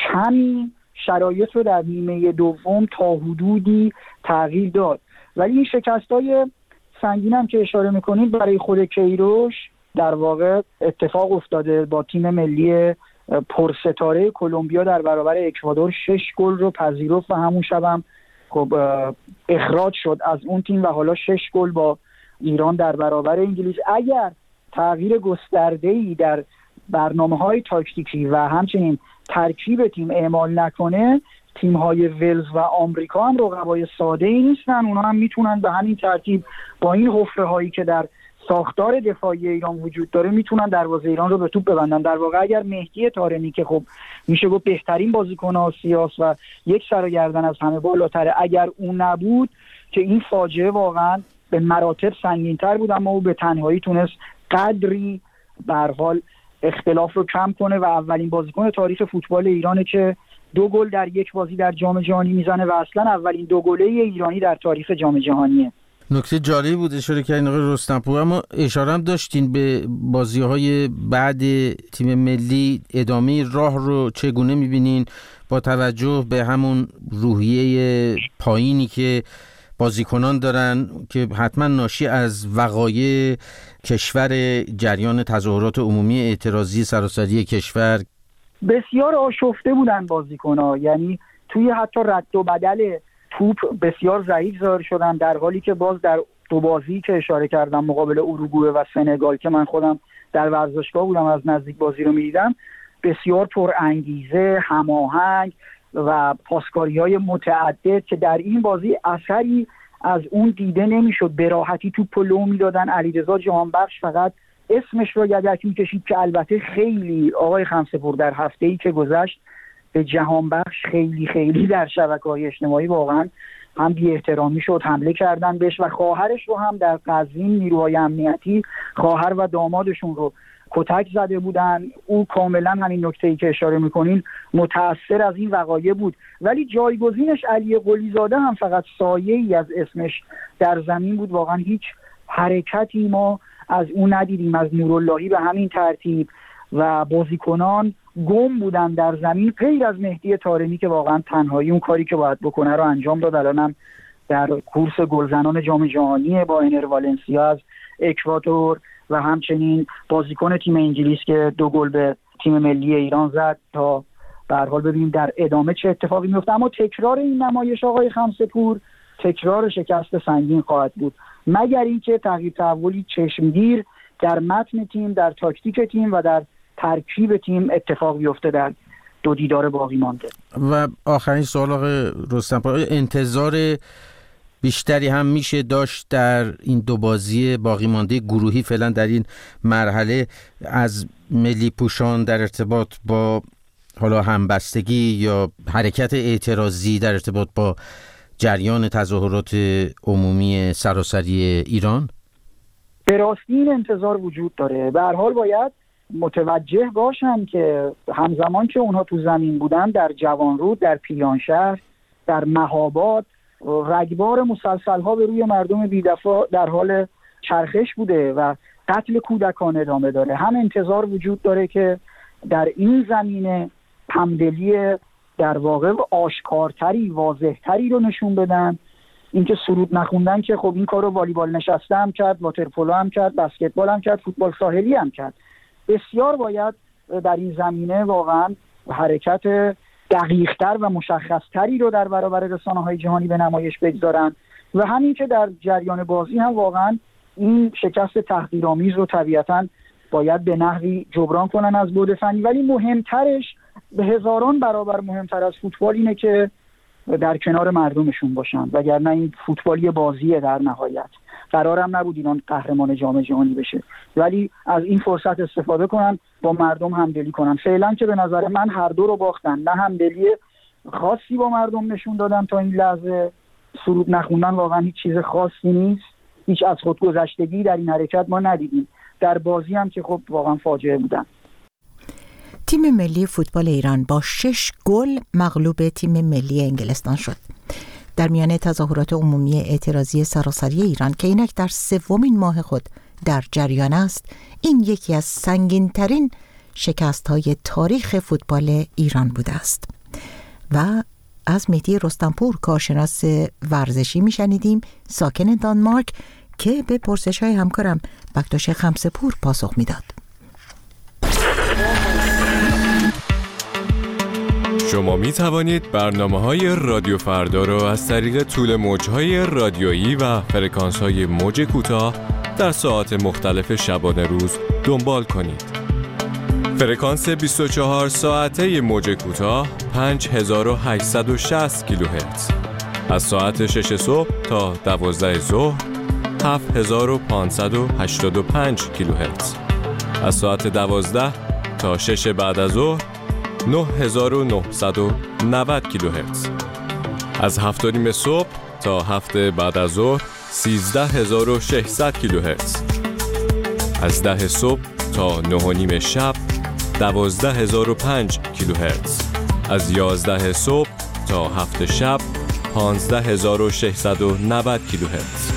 [SPEAKER 14] کمی شرایط رو در نیمه دوم تا حدودی تغییر داد. ولی این شکست‌های سنگین هم که اشاره میکنید برای خود کیروش در واقع اتفاق افتاده. با تیم ملی پرستاره کلمبیا در برابر اکوادور شش گل رو پذیرفت و همون شب هم خب اخراج شد از اون تیم و حالا شش گل با ایران در برابر انگلیس. اگر تغییر گسترده‌ای در برنامه‌های تاکتیکی و همچنین ترکیب تیم اعمال نکنه، تیم‌های ولز و آمریکا هم رقبای ساده‌ای نیستن. اونا هم میتونن به همین ترتیب با این حفره‌هایی که در ساختار دفاعی ایران وجود داره میتونن دروازه ایران رو به توپ ببندن. در واقع اگر مهدی طارمی که خب میشه گفت بهترین بازیکن آسیاست و یک سر و گردن از همه بالاتره، اگر اون نبود که این فاجعه واقعا به مراتب سنگین‌تر بود، اما او به تنهایی تونست قدری به هر حال اختلاف رو کم کنه و اولین بازیکن تاریخ فوتبال ایرانه که دو گل در یک بازی در جام جهانی میزنه و اصلا اولین دو گله ایرانی در تاریخ جام جهانیه.
[SPEAKER 15] نکته جالبی بود اشاره کردین آقای رستمپور، اما اشاره هم داشتین به بازی‌های بعد تیم ملی. ادامه راه رو چگونه می‌بینین با توجه به همون روحیه پایینی که بازیکنان دارن که حتما ناشی از وقایع کشور، جریان تظاهرات عمومی اعتراضی سراسری کشور.
[SPEAKER 14] بسیار آشفته بودن بازیکن‌ها، یعنی توی حتی رد و بدل توپ بسیار ضعیف ظاهر شدن، در حالی که باز در دو بازی که اشاره کردم مقابل اروگوئه و سنگال که من خودم در ورزشگاه بودم از نزدیک بازی رو می‌دیدم، بسیار پر انگیزه، هماهنگ و پاسکاری‌های متعدد که در این بازی اثری از اون دیده نمی‌شد. به راحتی توپ لو می‌دادن. علیرضا جهانبخش فقط اسمش رو یدک می‌کشید که البته خیلی آقای خمسه‌پور در هفته‌ای که گذشت به جهانبخش خیلی خیلی در شبکه‌های اجتماعی واقعا هم بی احترامی شد، حمله کردن بهش و خواهرش رو هم در قزوین نیروهای امنیتی خواهر و دامادشون رو کتک زده بودن. او کاملا همین نکته‌ای که اشاره میکنین متأثر از این وقایع بود، ولی جایگزینش علی قلیزاده هم فقط سایه‌ای از اسمش در زمین بود. واقعا هیچ حرکتی ما از اون ندیدیم، از نوراللهی به همین ترتیب و بازیکنان گم بودن در زمین غیر از مهدی طارمی که واقعا تنهایی اون کاری که باید بکنه رو انجام داد. الانم در کورس گلزنان جام جهانی با انر والنسیا از اکوادور و همچنین بازیکن تیم انگلیس که دو گل به تیم ملی ایران زد تا به هر حال ببینیم در ادامه چه اتفاقی میفته. اما تکرار این نمایش آقای خمسه‌پور تکرار شکست سنگین خواهد بود، مگر اینکه تغییر تحولی چشمگیر در متن تیم، در تاکتیک تیم و در ترکیب تیم اتفاق بیفته در دو دیدار باقی مانده.
[SPEAKER 15] و آخرین سوال آقای رستم‌پور، انتظار بیشتری هم میشه داشت در این دو بازی باقی مانده گروهی فعلا در این مرحله از ملی پوشان در ارتباط با حالا همبستگی یا حرکت اعتراضی در ارتباط با جریان تظاهرات عمومی سراسری ایران؟
[SPEAKER 14] به راستی این انتظار وجود داره. به هر حال باید متوجه باشن که همزمان که اونها تو زمین بودن در جوانرود، در پیرانشهر، در مهاباد رگبار مسلسل‌ها به روی مردم بی‌دفاع در حال چرخش بوده و قتل کودکان ادامه داره. هم انتظار وجود داره که در این زمینه همدلی در واقع آشکارتری، واضحتری رو نشون بدن. اینکه سرود نخوندن که خب این کارو والیبال نشسته هم کرد، واترپولو هم کرد، بسکتبال هم کرد، فوتبال ساحلی هم کرد. بسیار باید در این زمینه واقعا حرکت دقیق‌تر و مشخص‌تری رو در برابر رسانه‌های جهانی به نمایش بگذارن و همین که در جریان بازی هم واقعا این شکست تحقیرآمیز رو طبیعتاً باید به نحوی جبران کنن از بعد فنی، ولی مهمترش به هزاران برابر مهمتر از فوتبال اینه که در کنار مردمشون باشن، وگرنه این فوتبالی بازیه در نهایت. قرارم نبود ایران قهرمان جام جهانی بشه، ولی از این فرصت استفاده کنن، با مردم همدلی کنن. فعلا که به نظر من هر دو رو باختن، نه همدلی خاصی با مردم نشون دادن تا این لحظه. سرود نخوندن واقعا هیچ چیز خاصی نیست، هیچ از خودگذشتگی در این حرکت ما ندیدیم. در بازی هم که خب واقعا فاجعه بودن.
[SPEAKER 1] تیم ملی فوتبال ایران با شش گل مغلوب تیم ملی انگلستان شد. در میان تظاهرات عمومی اعتراضی سراسری ایران که اینک در سومین ماه خود در جریان است، این یکی از سنگین‌ترین شکست‌های تاریخ فوتبال ایران بوده است. و از مهدی رستم‌پور، کارشناس ورزشی، میشنیدیم، ساکن دانمارک، که به پرسش‌های همکارم بکتاش خمسه‌پور پاسخ میداد.
[SPEAKER 16] شما می توانید برنامه‌های رادیو فردا را از طریق طول موج‌های رادیویی و فرکانس‌های موج کوتاه در ساعات مختلف شبانه روز دنبال کنید. فرکانس بیست و چهار ساعته موج کوتاه پنج هزار و هشتصد و شصت کیلوهرتز از ساعت شش صبح تا دوازده ظهر هفت هزار و پانصد و هشتاد و پنج کیلوهرتز، از ساعت دوازده تا شش بعد از ظهر نه هزار و نهصد و نود کیلوهرتز، از هفت و نیم صبح تا هفت بعد از ظهر سیزده هزار و ششصد کیلوهرتز، از ده صبح تا نه و نیم شب دوازده هزار و پنج کیلوهرتز، از یازده صبح تا هفت شب پانزده هزار و ششصد و نود کیلوهرتز.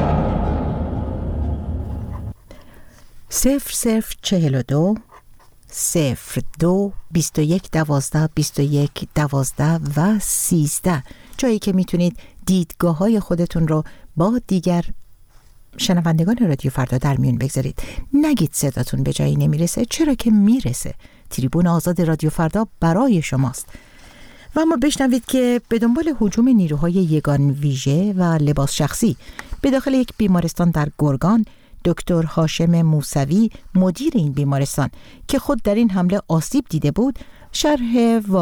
[SPEAKER 1] صفر صفر چهل و دو صفر دو بیست و یک دوازده بیست و یک دوازده و سیزده، جایی که میتونید دیدگاه های خودتون رو با دیگر شنوندگان رادیو فردا در میون بگذارید. نگید صداتون به جایی نمیرسه، چرا که میرسه. تریبون آزاد رادیو فردا برای شماست. و اما بشنوید که به دنبال هجوم نیروهای یگان ویژه و لباس شخصی به داخل یک بیمارستان در گرگان، دکتر هاشم موسوی مدیر این بیمارستان که خود در این حمله آسیب دیده بود، شرح